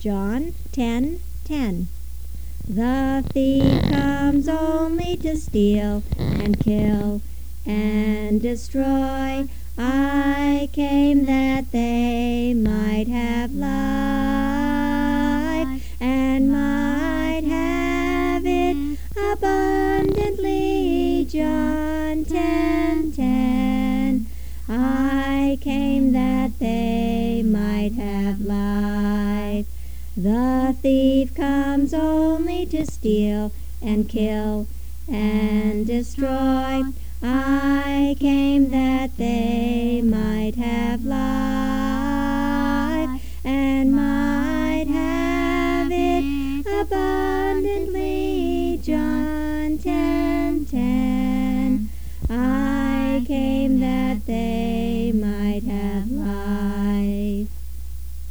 John 10:10. The thief comes only to steal and kill and destroy. I came that they might have life and might have it abundantly. John 10:10. I came that they might have life. The thief comes only to steal and kill and destroy. I came that they might have life